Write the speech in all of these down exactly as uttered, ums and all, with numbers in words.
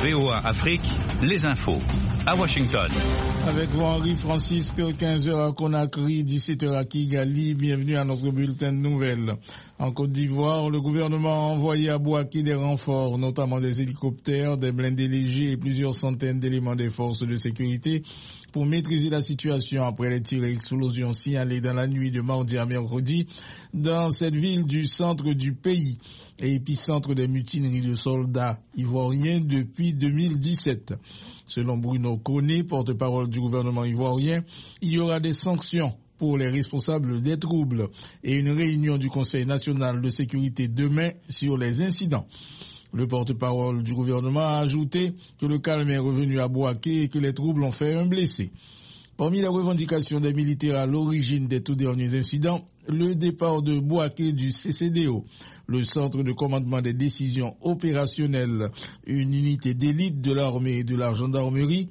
V O A Afrique, les infos. À Washington. Avec vous, Henri Francisque, quinze heures à Conakry, dix-sept heures à Kigali. Bienvenue à notre bulletin de nouvelles. En Côte d'Ivoire, le gouvernement a envoyé à Bouaké des renforts, notamment des hélicoptères, des blindés légers et plusieurs centaines d'éléments des forces de sécurité pour maîtriser la situation après les tirs et explosions signalées dans la nuit de mardi à mercredi dans cette ville du centre du pays et épicentre des mutineries de soldats ivoiriens depuis deux mille dix-sept. Selon Bruno Koné, porte-parole du gouvernement ivoirien, il y aura des sanctions pour les responsables des troubles et une réunion du Conseil national de sécurité demain sur les incidents. Le porte-parole du gouvernement a ajouté que le calme est revenu à Bouaké et que les troubles ont fait un blessé. Parmi les revendications des militaires à l'origine des tout derniers incidents, le départ de Bouaké du C C D O, le centre de commandement des décisions opérationnelles, une unité d'élite de l'armée et de la gendarmerie,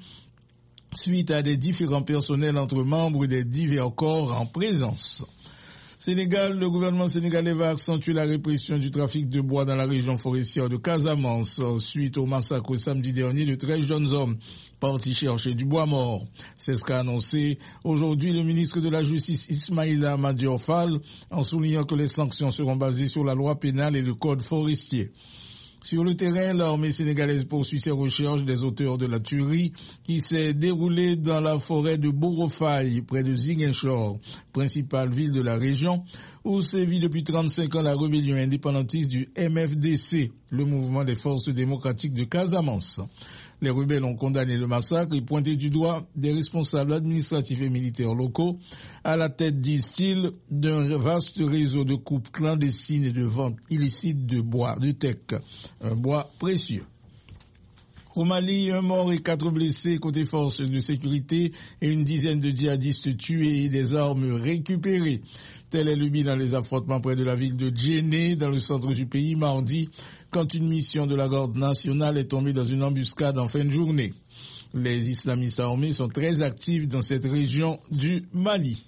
suite à des différents personnels entre membres des divers corps en présence. Sénégal, le gouvernement sénégalais va accentuer la répression du trafic de bois dans la région forestière de Casamance suite au massacre samedi dernier de treize jeunes hommes partis chercher du bois mort. C'est ce qu'a annoncé aujourd'hui le ministre de la Justice Ismaïla Madior Fall en soulignant que les sanctions seront basées sur la loi pénale et le code forestier. Sur le terrain, l'armée sénégalaise poursuit ses recherches des auteurs de la tuerie qui s'est déroulée dans la forêt de Borofaye, près de Ziguinchor, principale ville de la région, où sévit depuis trente-cinq ans la rébellion indépendantiste du M F D C, le mouvement des forces démocratiques de Casamance. Les rebelles ont condamné le massacre et pointé du doigt des responsables administratifs et militaires locaux à la tête, disent-ils, d'un vaste réseau de coupes clandestines et de vente illicite de bois de teck, un bois précieux. Au Mali, un mort et quatre blessés côté forces de sécurité et une dizaine de djihadistes tués et des armes récupérées. Tel est le bilan des affrontements près de la ville de Djenné, dans le centre du pays, mardi, quand une mission de la garde nationale est tombée dans une embuscade en fin de journée. Les islamistes armés sont très actifs dans cette région du Mali.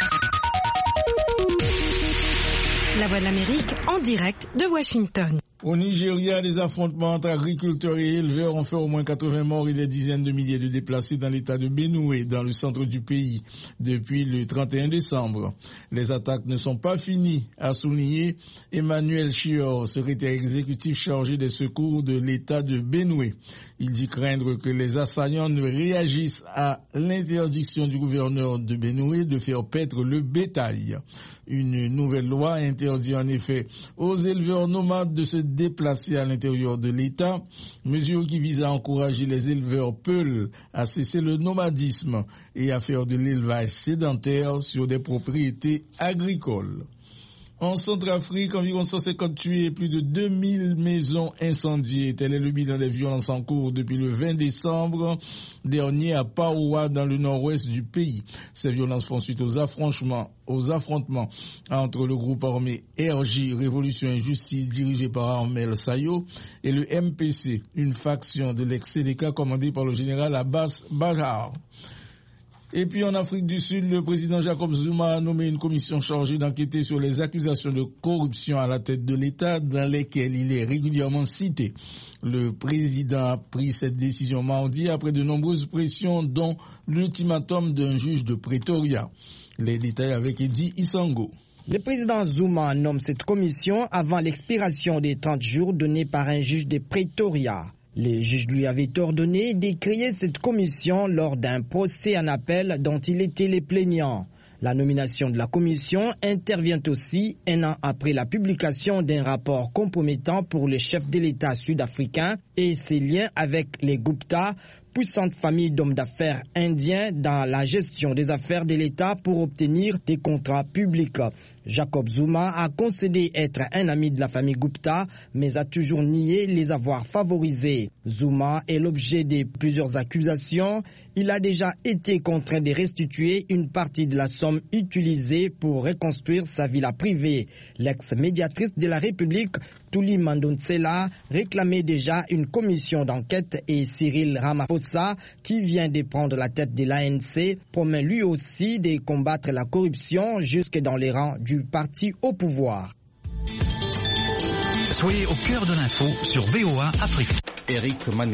La Voix de l'Amérique en direct de Washington. Au Nigeria, des affrontements entre agriculteurs et éleveurs ont fait au moins quatre-vingts morts et des dizaines de milliers de déplacés dans l'état de Benue, dans le centre du pays, depuis le trente et un décembre. Les attaques ne sont pas finies, a souligné Emmanuel Chior, secrétaire exécutif chargé des secours de l'état de Benue. Il dit craindre que les assaillants ne réagissent à l'interdiction du gouverneur de Benue de faire paître le bétail. Une nouvelle loi interdit en effet aux éleveurs nomades de se déplacer à l'intérieur de l'État, mesure qui vise à encourager les éleveurs peuls à cesser le nomadisme et à faire de l'élevage sédentaire sur des propriétés agricoles. En Centrafrique, environ cent cinquante tués et plus de deux mille maisons incendiées. Tel est le bilan des violences en cours depuis le vingt décembre dernier à Paoua, dans le nord-ouest du pays. Ces violences font suite aux affrontements, aux affrontements entre le groupe armé R J, Révolution et Justice, dirigé par Ahmed Sayo, et le M P C, une faction de l'ex-C D K commandée par le général Abbas Bajar. Et puis en Afrique du Sud, le président Jacob Zuma a nommé une commission chargée d'enquêter sur les accusations de corruption à la tête de l'État dans lesquelles il est régulièrement cité. Le président a pris cette décision mardi après de nombreuses pressions, dont l'ultimatum d'un juge de Pretoria. Les détails avec Eddie Isango. Le président Zuma nomme cette commission avant l'expiration des trente jours donnés par un juge de Pretoria. Le juge lui avait ordonné de créer cette commission lors d'un procès en appel dont il était le plaignant. La nomination de la commission intervient aussi un an après la publication d'un rapport compromettant pour le chef de l'État sud-africain et ses liens avec les Gupta, puissante famille d'hommes d'affaires indiens dans la gestion des affaires de l'État pour obtenir des contrats publics. Jacob Zuma a concédé être un ami de la famille Gupta, mais a toujours nié les avoir favorisés. Zuma est l'objet de plusieurs accusations. Il a déjà été contraint de restituer une partie de la somme utilisée pour reconstruire sa villa privée. L'ex-médiatrice de la République, Tuli Mandonsela, réclamait déjà une commission d'enquête et Cyril Ramaphosa, qui vient de prendre la tête de l'A N C, promet lui aussi de combattre la corruption jusque dans les rangs du parti au pouvoir. Soyez au cœur de l'info sur V O A Afrique. Eric Man